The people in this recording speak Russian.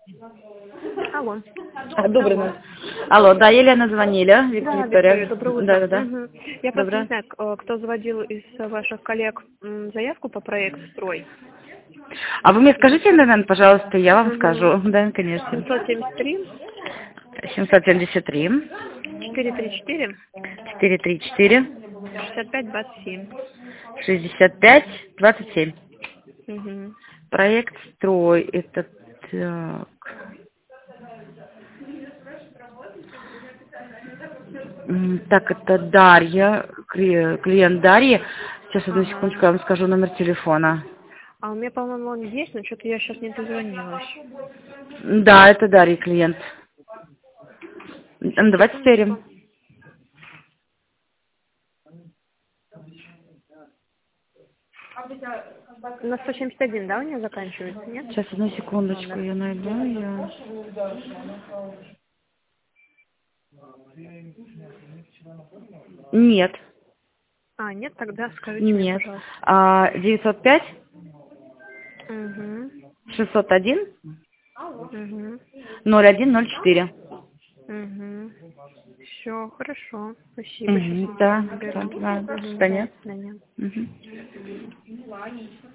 Алло. Добрый ночь. Алло, да, Елена звонили. Да, Виктория. доброе утро. Да. Мгм. Я просто не Доброе. знаю, кто заводил из ваших коллег заявку по проекту «Строй». А вы мне скажите, наверное, пожалуйста, я вам Угу. скажу. Да, конечно. 773 773 434 434 65 27. 65 27. Угу. Проект «Строй». Это так. Так, это Дарья, клиент Дарья. Сейчас, одну Ага. секундочку, я вам скажу номер телефона. А у меня, по-моему, он есть, но что-то я сейчас не дозвонилась. Да, это Дарья, клиент. Сейчас, Давайте секундочку. сверим. На 171, да, у нее заканчивается, нет? Сейчас, одну секундочку, Номер. я найду ее. Нет, А, нет, тогда скажите мне, нет. пожалуйста. 905 Угу. 601 Угу. 0104. Угу. Все, хорошо. Спасибо, сейчас Да, наберу. да, Угу. да, Да, нет. до свидания. Мгм.